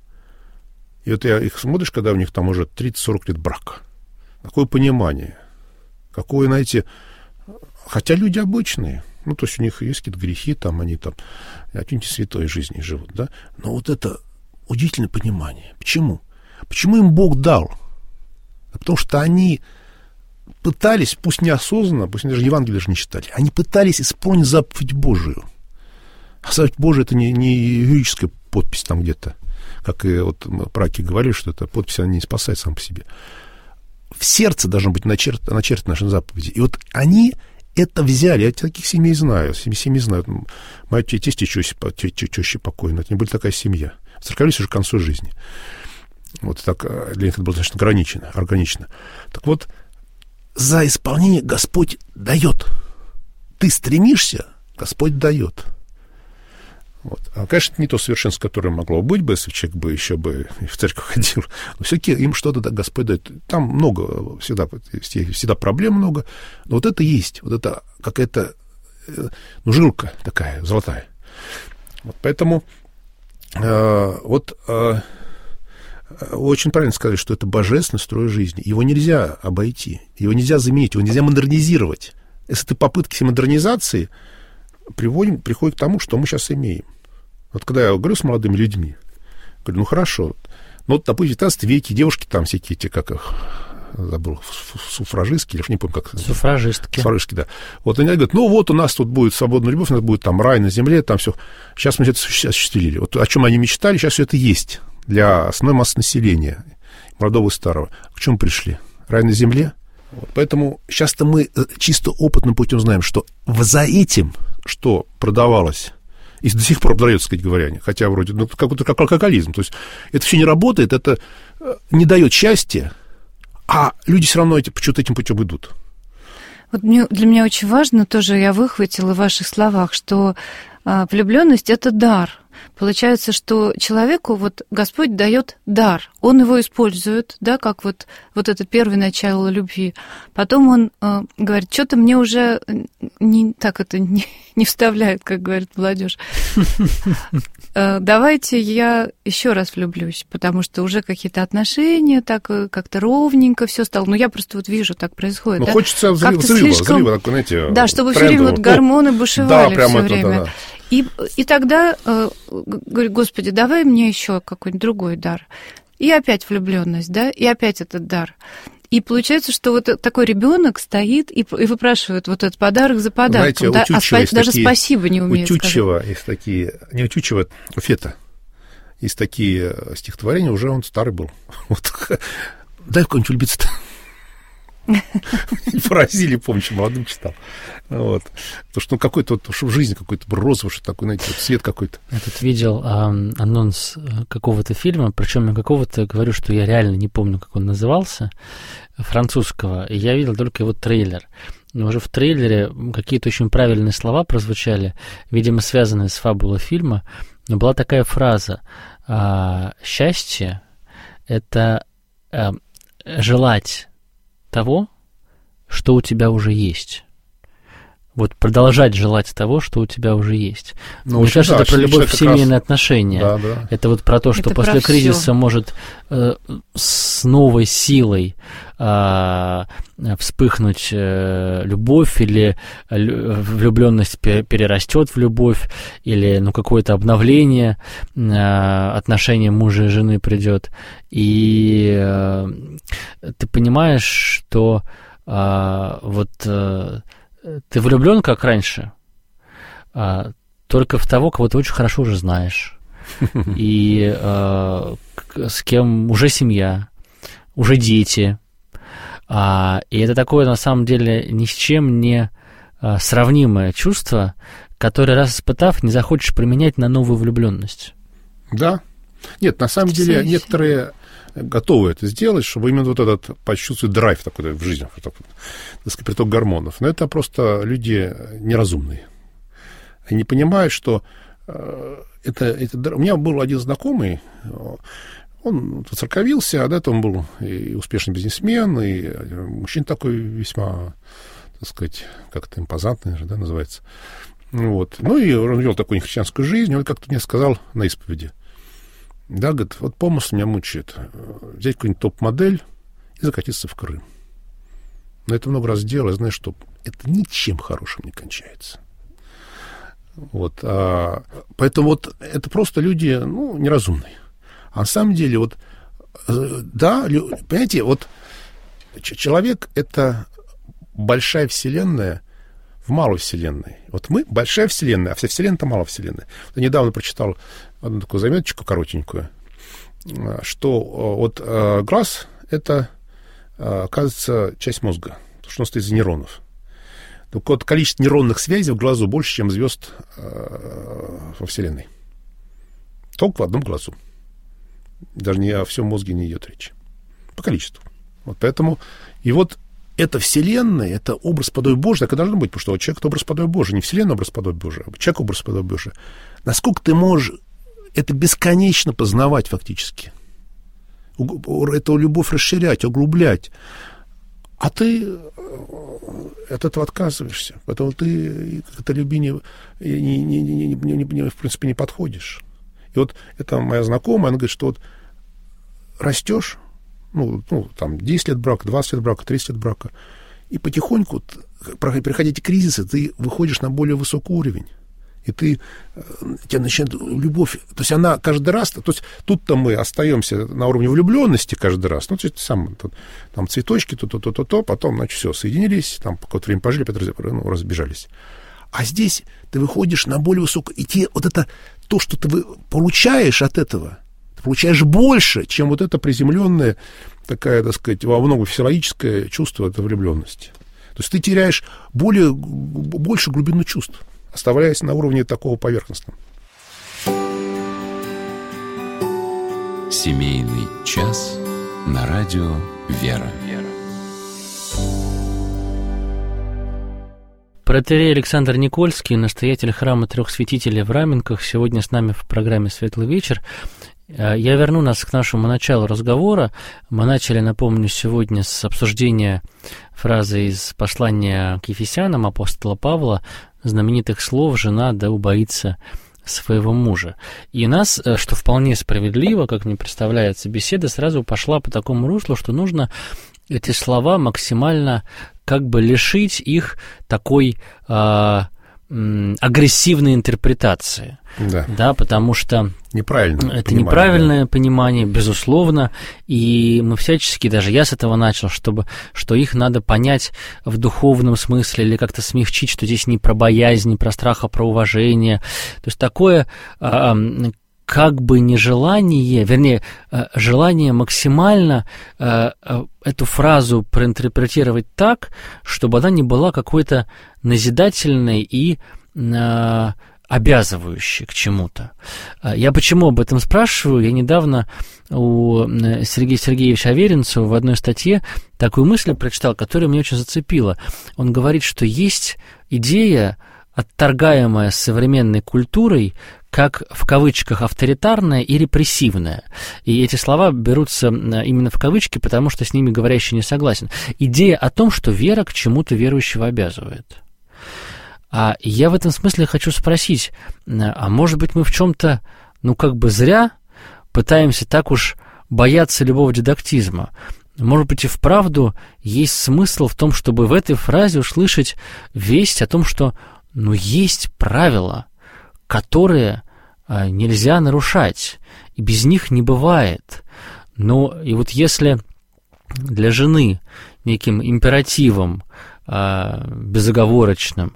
и вот я их смотришь, когда у них там уже 30-40 лет брака. Какое понимание. Какое, знаете, хотя люди обычные, то есть у них есть какие-то грехи, там они там какие-нибудь святой жизни живут, да, но вот это удивительное понимание. Почему? Почему им Бог дал? Потому что они пытались, пусть неосознанно, пусть они даже Евангелие даже не читали, они пытались исполнить заповедь Божию. А заповедь Божия — это не юридическая подпись там где-то, как и вот праки говорили, что эта подпись, она не спасает сам по себе. В сердце должно быть начертаны наши заповеди. И вот они это взяли. Я таких семей знаю. Семьи знают. Моя тесть и теща покойная. Это не была такая семья. Церковились уже к концу жизни. Вот так для них это было достаточно органично. Так вот, за исполнение Господь дает. Ты стремишься, Господь дает. Вот. А, конечно, это не то совершенство, которое могло быть бы, если человек бы еще бы в церковь ходил. Но все-таки им что-то Господь дает. Там много, всегда проблем много. Но вот это есть. Вот это какая-то жилка такая золотая. Вот, поэтому очень правильно сказали, что это божественный строй жизни. Его нельзя обойти, его нельзя заменить, его нельзя модернизировать. Если ты попытки модернизации приходит к тому, что мы сейчас имеем. Вот когда я говорю с молодыми людьми, говорю, хорошо, вот, допустим, в 19 веке девушки там всякие эти, как их, забыл, суфражистки, или не помню, как... Суфражистки, да. Вот они говорят, вот у нас тут будет свободная любовь, у нас будет там рай на земле, там все. Сейчас мы это осуществили. Вот о чем они мечтали, сейчас все это есть для основной массы населения, молодого и старого. К чему пришли? Рай на земле? Вот, поэтому сейчас-то мы чисто опытным путем знаем, что за этим, что продавалось, и до сих пор продается, кстати говоря, хотя вроде, какой-то как алкоголизм. То есть это все не работает, это не дает счастья, А люди все равно почему-то этим путем идут. Вот для меня очень важно, тоже я выхватила в ваших словах, что влюбленность — это дар. Получается, что человеку вот Господь дает дар, он его использует, да, как вот это первое начало любви. Потом он говорит, что-то мне уже не вставляет, как говорит молодежь. Давайте я еще раз влюблюсь, потому что уже какие-то отношения, так как-то ровненько все стало. Ну, я просто вот вижу, так происходит. Ну, да? Хочется взрыва, так, знаете, да, чтобы все время вот гормоны бушевали все время. Да. И тогда говорю, Господи, давай мне еще какой-нибудь другой дар. И опять влюбленность, да, и опять этот дар. И получается, что вот такой ребенок стоит и выпрашивает вот этот подарок за подарком. Знаете, да, даже спасибо не умеет сказать. Есть такие, не у Тютчева, у Фета. Есть такие стихотворения, уже он старый был. Вот. Дай в кого-нибудь влюбиться-то. В Бразилии, помню, что молодым читал. Вот. Потому что какой-то, что в жизни какой-то розовый, что такой, знаете, цвет какой-то. Я тут видел анонс какого-то фильма, причем я какого-то говорю, что я реально не помню, как он назывался, французского, и я видел только его трейлер. Но уже в трейлере какие-то очень правильные слова прозвучали, видимо, связанные с фабулой фильма. Но была такая фраза: «Счастье — это желать того, что у тебя уже есть». Вот продолжать желать того, что у тебя уже есть. Ну, мне кажется, это про любовь в семейные отношения. Да, да. Это вот про то, что это после кризиса может с новой силой вспыхнуть любовь, или влюбленность перерастет в любовь, или какое-то обновление отношений мужа и жены придет. И ты понимаешь, что ты влюблен, как раньше, только в того, кого ты очень хорошо уже знаешь, и с кем уже семья, уже дети. И это такое, на самом деле, ни с чем не сравнимое чувство, которое, раз испытав, не захочешь применять на новую влюбленность. Да. Нет, на самом деле, некоторые готовы это сделать, чтобы именно вот этот почувствовать драйв такой в жизни, приток гормонов. Но это просто люди неразумные. Они не понимают, что это... У меня был один знакомый, он церковился, а до этого он был и успешный бизнесмен, и мужчина такой весьма, так сказать, как-то импозантный же, да, называется. Вот. Ну, и он вел такую нехристианскую жизнь, он как-то мне сказал на исповеди: да, говорит, вот помысл меня мучает. Взять какую-нибудь топ-модель и закатиться в Крым. Но это много раз делал, я знаю, что это ничем хорошим не кончается. Вот. Поэтому вот это просто люди, неразумные. А на самом деле, вот, да, понимаете, вот человек — это большая вселенная в малой вселенной. Вот мы — большая вселенная, а вся вселенная — это малая вселенная. Вот я недавно прочитал одну такую заметочку коротенькую, что вот глаз — это, оказывается, часть мозга, потому что он стоит из нейронов. Так вот, количество нейронных связей в глазу больше, чем звезд во Вселенной. Только в одном глазу. Даже не о всем мозге не идет речь. По количеству. Вот поэтому... И вот эта Вселенная, это образ подобия Божий, так и должно быть, потому что человек — это образ подобия Божий, не Вселенная — образ подобия Божий, а человек — образ подобия Божий. Насколько ты можешь это бесконечно познавать фактически? Эту любовь расширять, углублять. А ты от этого отказываешься. Поэтому ты к этой любви в принципе, не подходишь. И вот это моя знакомая, она говорит, что вот растешь, там 10 лет брака, 20 лет брака, 30 лет брака, и потихоньку, проходя эти кризисы, ты выходишь на более высокий уровень. И тебя начинает любовь. То есть она каждый раз... То есть тут-то мы остаемся на уровне влюбленности каждый раз. То есть там цветочки, то, потом, значит, все, соединились, там какое-то время пожили, опять разбежались. А здесь ты выходишь на более высокое... И тебе вот это... То, что ты получаешь от этого, ты получаешь больше, чем вот это приземленное, такая, так сказать, во многом физиологическое чувство этой влюбленности. То есть ты теряешь больше глубину чувств, оставаясь на уровне такого поверхностного. Семейный час на радио «Вера». Протоиерей Александр Никольский, настоятель храма Трех Святителей в Раменках, сегодня с нами в программе «Светлый вечер». Я верну нас к нашему началу разговора. Мы начали, напомню, сегодня с обсуждения фразы из послания к Ефесянам апостола Павла, знаменитых слов «жена да убоится своего мужа». И нас, что вполне справедливо, как мне представляется, беседа сразу пошла по такому руслу, что нужно эти слова максимально как бы лишить их такой агрессивной интерпретации. Да, потому что это неправильное понимание, безусловно, и мы всячески, даже я с этого начал, что их надо понять в духовном смысле или как-то смягчить, что здесь не про боязнь, не про страх, а про уважение. То есть такое как бы нежелание, вернее, желание максимально эту фразу проинтерпретировать так, чтобы она не была какой-то назидательной и обязывающей к чему-то. Я почему об этом спрашиваю? Я недавно у Сергея Сергеевича Аверинцева в одной статье такую мысль прочитал, которая меня очень зацепила. Он говорит, что есть идея, отторгаемая современной культурой, как в кавычках авторитарная и репрессивная. И эти слова берутся именно в кавычки, потому что с ними говорящий не согласен. Идея о том, что вера к чему-то верующего обязывает. А я в этом смысле хочу спросить, а может быть мы в чем-то, как бы зря пытаемся так уж бояться любого дидактизма? Может быть, и вправду есть смысл в том, чтобы в этой фразе услышать весть о том, что есть правила, которые нельзя нарушать, и без них не бывает. И вот если для жены неким императивом безоговорочным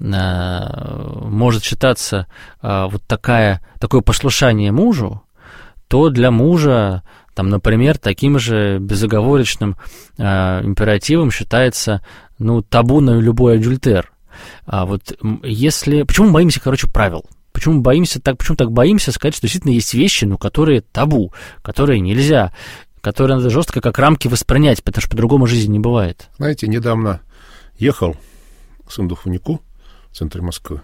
может считаться вот такое послушание мужу, то для мужа, например, таким же безоговорочным императивом считается табу на любой адюльтер. Почему мы боимся, правил? Почему так боимся сказать, что действительно есть вещи, которые табу, которые нельзя, которые надо жестко как рамки воспринять, потому что по-другому жизни не бывает? Знаете, недавно ехал к Сандухунику в центре Москвы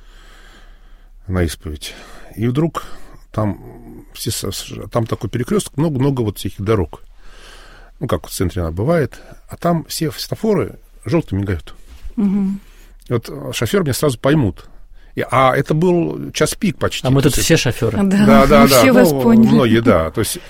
на исповедь, и вдруг там такой перекресток, много вот всяких дорог, как в центре она бывает, а там все светофоры желтым мигают. Угу. И вот шофер меня сразу поймут. А это был час пик почти. А мы тут все шоферы. Да. Все вас поняли. Многие, да. То есть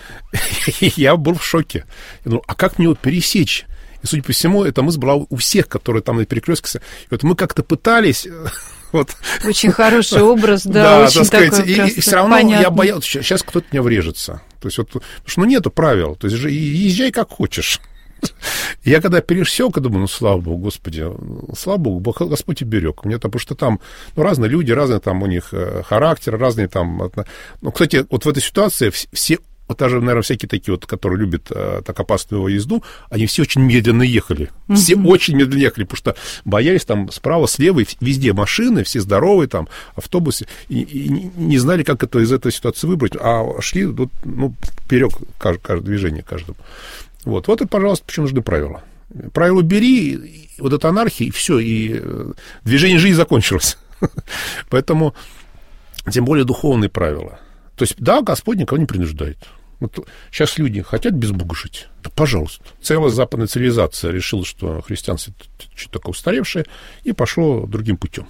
я был в шоке. Я думал, а как мне пересечь? И, судя по всему, эта мысль была у всех, которые там на перекрестке. И вот мы как-то пытались... Очень хороший образ, да, очень так сказать, такой и все равно я боялся, сейчас кто-то меня врежется. То есть потому что нету правил. То есть езжай как хочешь. Я когда пересек, думаю, слава Богу, Господи, слава Богу, Господь и берег. Потому что там разные люди, разные там у них характер, разные там... кстати, вот в этой ситуации все, даже, наверное, всякие такие которые любят так опасную езду, они все очень медленно ехали. Все очень медленно ехали, потому что боялись справа, слева, везде машины, все здоровые, автобусы, и не знали, как из этой ситуации выбрать, а шли вперед каждое движение каждому. Вот и, пожалуйста, почему нужны правила. Правила бери, вот эта анархия, и все, и движение жизни закончилось. Поэтому, тем более, духовные правила. То есть, да, Господь никого не принуждает. Сейчас люди хотят без Бога жить. Да, пожалуйста. Целая западная цивилизация решила, что христианство что-то такое устаревшее, и пошло другим путем.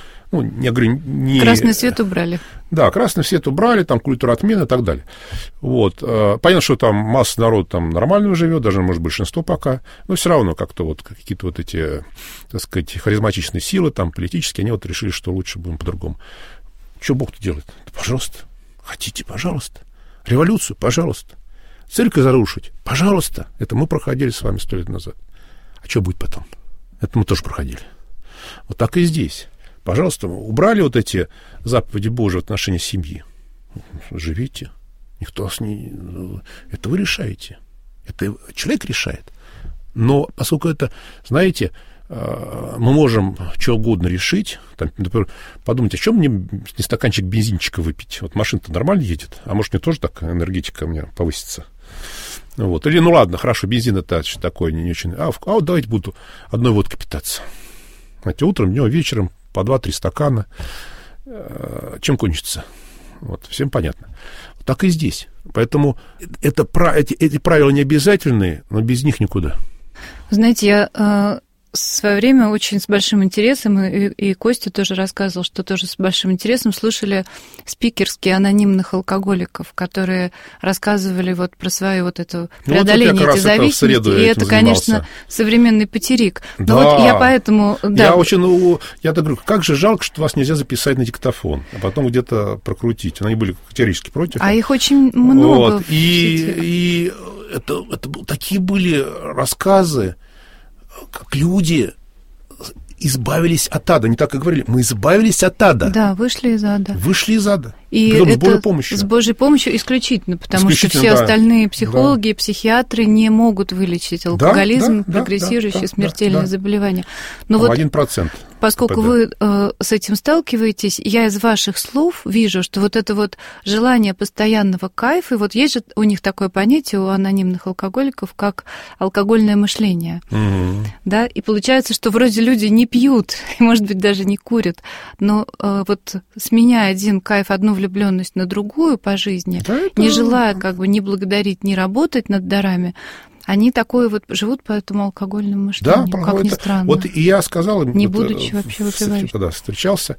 Я говорю, красный свет убрали. Да, красный свет убрали, культура отмены и так далее. Понятно, что там масса народа нормально живет, даже, может, большинство пока, но все равно как-то какие-то эти, так сказать, харизматичные силы, политические, они решили, что лучше будем по-другому. Что Бог-то делает? Да, пожалуйста. Хотите, пожалуйста. Революцию, пожалуйста. Церковь разрушить, пожалуйста. Это мы проходили с вами 100 лет назад. А что будет потом? Это мы тоже проходили. Вот так и здесь. Пожалуйста, убрали эти заповеди Божьи в отношении семьи. Живите. Никто вас не... Это вы решаете. Это человек решает. Но поскольку это, знаете, мы можем что угодно решить. Например, подумайте, о чем мне не стаканчик бензинчика выпить? Машина-то нормально едет, а может, мне тоже так энергетика у меня повысится? Или, ладно, хорошо, бензин это такое не очень. А давайте буду одной водкой питаться. Знаете, утром, днем, вечером по 2-3 стакана. Чем кончится? Вот, всем понятно. Так и здесь. Поэтому эти правила не обязательные, но без них никуда. Знаете, я в свое время очень с большим интересом, и Костя тоже рассказывал, что тоже с большим интересом слушали спикерские анонимных алкоголиков, которые рассказывали вот про свое вот это преодоление этой зависимости, и это, конечно, современный потерик. Да. Но вот я поэтому... Да. Я так говорю, как же жалко, что вас нельзя записать на диктофон, а потом где-то прокрутить. Они были категорически против. А их очень много. Вот. И это такие были рассказы, как люди избавились от ада. Не так и говорили. Мы избавились от ада. Да, вышли из ада. Вышли из ада. И это с Божьей помощью. С Божьей помощью исключительно, потому что все остальные психологи, психиатры не могут вылечить алкоголизм, прогрессирующее смертельное заболевание. Но вот 1%. Поскольку вы с этим сталкиваетесь, я из ваших слов вижу, что вот это вот желание постоянного кайфа, и вот есть же у них такое понятие у анонимных алкоголиков, как алкогольное мышление. Да? И получается, что вроде люди не пьют, может быть, даже не курят, но вот сменяя один кайф, одну влюбленность на другую по жизни, не желая как бы ни благодарить, ни работать над дарами, они такое вот живут по этому алкогольному мышлению, да, как ни странно. Вот и я сказал им, не будучи вообще выпивающим, когда встречался,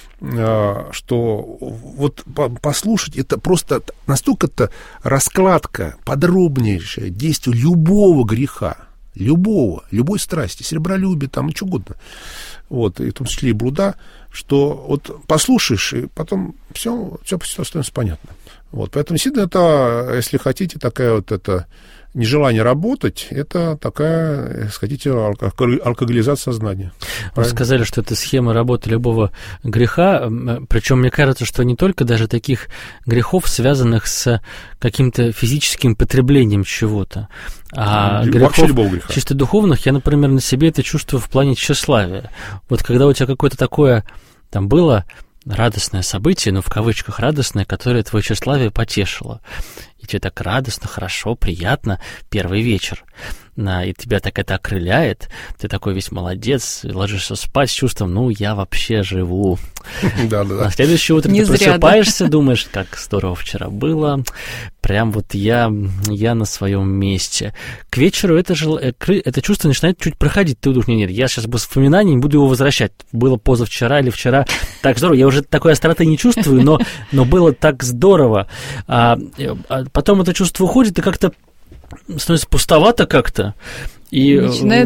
что вот послушать, это просто настолько-то раскладка, подробнейшая действия любого греха, любой страсти, серебролюбия, там, и чего угодно, вот, и в том числе и блуда, что вот послушаешь, и потом все становится понятно. Вот, поэтому действительно это, если хотите, такая вот это нежелание работать, это такая, если хотите, алкоголизация сознания. Вы сказали, что это схема работы любого греха, причем мне кажется, что не только даже таких грехов, связанных с каким-то физическим потреблением чего-то, а грехов чисто духовных, я, например, на себе это чувствую в плане тщеславия. Вот когда у тебя какое-то такое там было радостное событие, ну, в кавычках радостное, которое твое тщеславие потешило. И тебе так радостно, хорошо, приятно первый вечер. И тебя так это окрыляет, ты такой весь молодец, ложишься спать с чувством, ну, я вообще живу. На следующее утро ты просыпаешься, думаешь, как здорово вчера было, прям вот я на своем месте. К вечеру это чувство начинает чуть проходить, ты думаешь, нет, я сейчас без воспоминаний не буду его возвращать. Было позавчера или вчера так здорово, я уже такой остроты не чувствую, но было так здорово. Потом это чувство уходит, и как-то становится пустовато как-то. И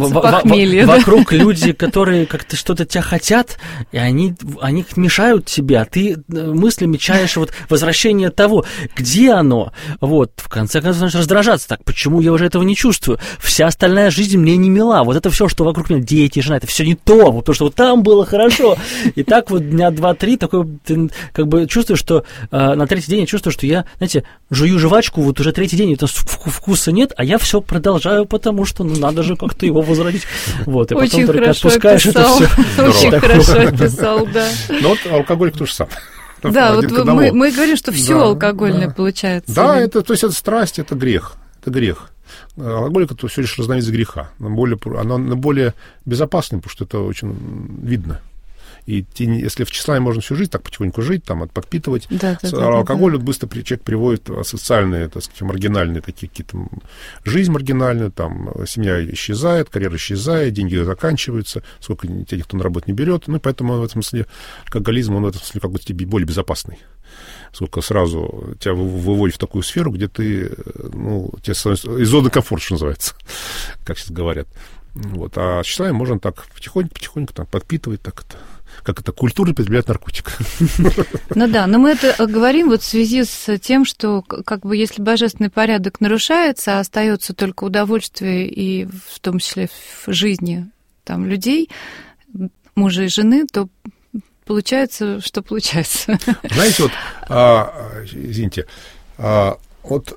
вокруг люди, которые как-то что-то тебя хотят, и они мешают тебе, а ты мыслями чаешь вот возвращение того, где оно. Вот, в конце концов, начинаешь раздражаться. Так, почему я уже этого не чувствую? Вся остальная жизнь мне не мила. Вот это все, что вокруг меня, дети, жена, это все не то, потому что вот там было хорошо. И так вот дня 2-3 такой, ты как бы чувствуешь, что на третий день я чувствую, что я, знаете, жую жвачку, вот уже третий день, вкуса нет, а я все продолжаю, потому что, надо же как-то его возродить. Вот, и потом очень только отпускаешь описал. это все. Очень хорошо описал, да. Но вот алкоголик то же самое. Да, вот мы говорим, что все алкогольное получается. Да, то есть это страсть, это грех. Это грех. Алкоголик — это всего лишь разновидность греха. Оно более безопасное, потому что это очень видно. И если в тщеславии можно всю жизнь так потихоньку жить, там, подпитывать, алкоголь быстро человек приводит социальные, так сказать, маргинальные такие какие-то... Жизнь маргинальная, там, семья исчезает, карьера исчезает, деньги заканчиваются, сколько тех, кто на работу не берет. Ну, и поэтому в этом смысле алкоголизм, он в этом смысле как бы тебе более безопасный. Сколько сразу тебя выводит в такую сферу, где ты, тебе становится из зоны комфорта, что называется, как сейчас говорят. Вот. А тщеславие можно так потихоньку там, подпитывать, так это... Как это культурно потреблять наркотик. Ну да, но мы это говорим вот в связи с тем, что как бы если божественный порядок нарушается, а остается только удовольствие и в том числе в жизни там, людей, мужа и жены, то получается, что получается. Знаете, вот, извините, вот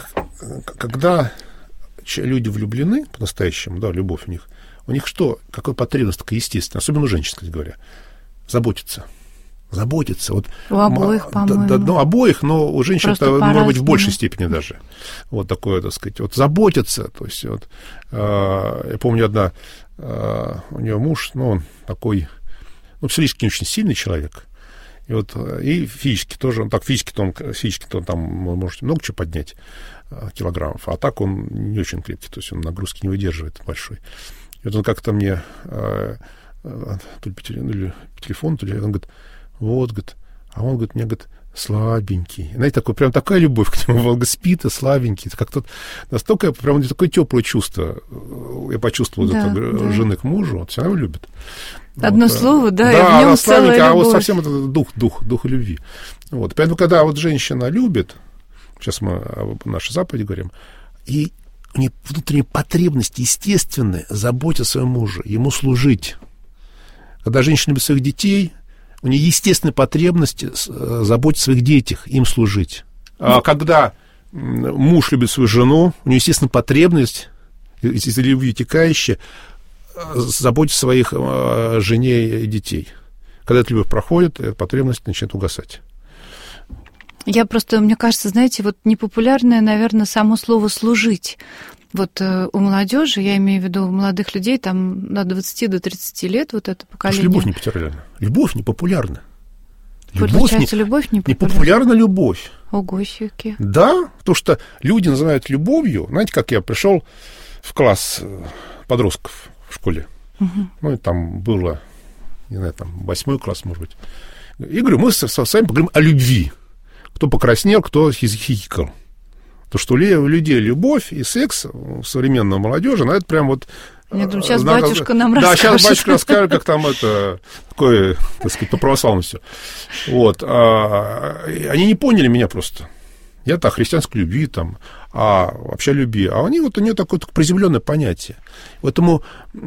когда люди влюблены по-настоящему, да, любовь у них что, какая потребность такая естественная, особенно у женщин, кстати говоря, заботиться Заботиться. Вот, у обоих, по-моему. Да, ну, обоих, но у женщин это, может быть, в большей степени даже. Вот такое, так сказать, вот заботиться. То есть, вот, я помню, у нее муж, ну, он такой, ну, психически очень сильный человек. И физически тоже, он там может много чего поднять, килограммов, а так он не очень крепкий, то есть он нагрузки не выдерживает большой. И вот он как-то мне то ли по телефону, то ли он говорит, вот, говорит, а он, говорит, мне, говорит, слабенький. Знаете, прям такая любовь к нему, он спит и слабенький. Это как-то настолько, прям такое теплое чувство я почувствовал жены к мужу, вот, она его любит. Одно слово, да, и в нем целая любовь. А вот совсем это дух любви. Вот. Поэтому, когда вот женщина любит, сейчас мы о нашей заповеди говорим, и у нее внутренняя потребность естественная заботиться о своем муже, ему служить. Когда женщина любит своих детей, у нее естественная потребность заботиться о своих детях, им служить. А когда муж любит свою жену, у нее естественная потребность, из любви текающая, заботиться о своих жене и детей. Когда эта любовь проходит, эта потребность начинает угасать. Мне кажется, знаете, вот непопулярное, наверное, само слово «служить». Вот у молодежи, я имею в виду у молодых людей, там от 20 до 30 лет, вот это поколение. Любовь не популярна. Любовь не популярна. Получается, любовь не популярна. Не популярна любовь. Ого, щеки. Да, потому что люди называют любовью. Знаете, как я пришел в класс подростков в школе. Угу. Ну, и там было, не знаю, там 8 класс, может быть. И говорю, мы с вами поговорим о любви. Кто покраснел, кто хихикал. То, что у людей любовь и секс у современной молодежи, это прям вот... Я думаю, сейчас батюшка нам расскажет. Да, сейчас батюшка расскажет, как там это такое, так сказать, по-православному все. Вот. Они не поняли меня просто. Я-то о христианской любви, там, вообще о любви. А у них такое приземленное понятие. Поэтому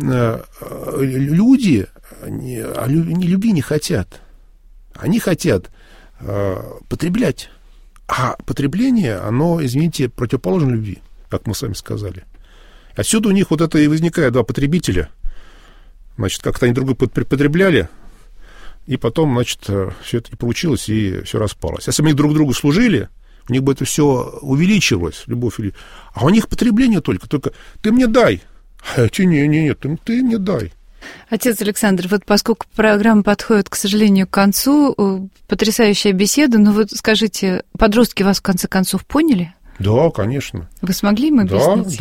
люди любви не хотят. Они хотят потреблять. А потребление, оно, извините, противоположно любви, как мы с вами сказали. Отсюда у них вот это и возникает два потребителя. Значит, как-то они друг друга потребляли, и потом, значит, все это не получилось, и все распалось. Если бы они друг другу служили, у них бы это все увеличивалось, любовь. А у них потребление только ты мне дай. Нет, ты мне дай. Отец Александр, вот поскольку программа подходит, к сожалению, к концу, потрясающая беседа, но вот скажите, подростки вас в конце концов поняли? Да, конечно. Вы смогли им объяснить?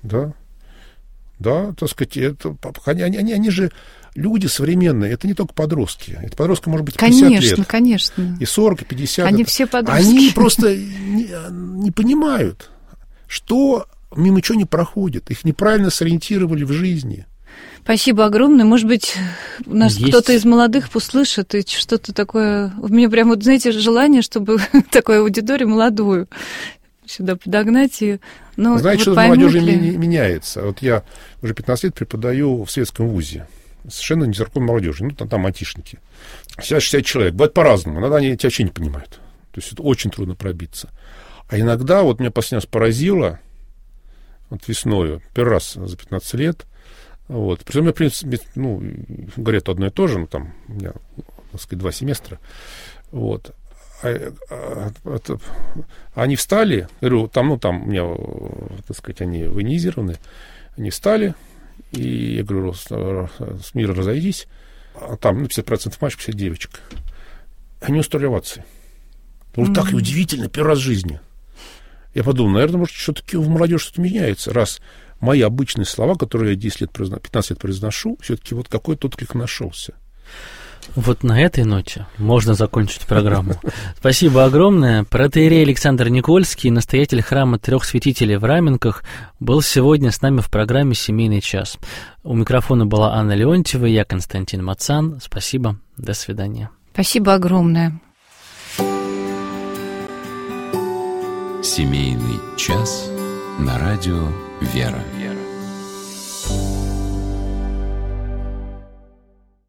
Да, так сказать, они же люди современные, это не только подростки. Это подростка может быть 50 лет. Конечно. И 40, и 50. Они все подростки. Они просто не понимают, что мимо чего не проходит. Их неправильно сориентировали в жизни. Спасибо огромное. Может быть, нас кто-то из молодых услышит, и что-то такое... У меня прям, вот, знаете, желание, чтобы такую аудиторию молодую сюда подогнать. Знаете, что в молодежи меняется? Вот я уже 15 лет преподаю в светском вузе. Совершенно нецерковной молодежи. Ну, там айтишники. 60 человек. Бывает по-разному. Иногда они тебя вообще не понимают. То есть это очень трудно пробиться. А иногда, вот меня последний раз поразило, вот весною, первый раз за 15 лет, вот. Причем я, в принципе, говорят одно и то же, там у меня, так сказать, 2 семестра. Вот. Они встали, говорю, там у меня, так сказать, они военизированы, они встали, и я говорю, с мира разойдись, а там 50% мальчик, 50 девочек. Они устроили овации. Так удивительно, первый раз в жизни. Я подумал, наверное, может, все-таки в молодежи что-то меняется, раз мои обычные слова, которые я 15 лет произношу, все-таки вот какой-то отклик нашелся. Вот на этой ноте можно закончить программу. Спасибо огромное. Протоиерей Александр Никольский, настоятель храма Трех Святителей в Раменках, был сегодня с нами в программе «Семейный час». У микрофона была Анна Леонтьева, я Константин Мацан. Спасибо, до свидания. Спасибо огромное. «Семейный час» на радио «Вера».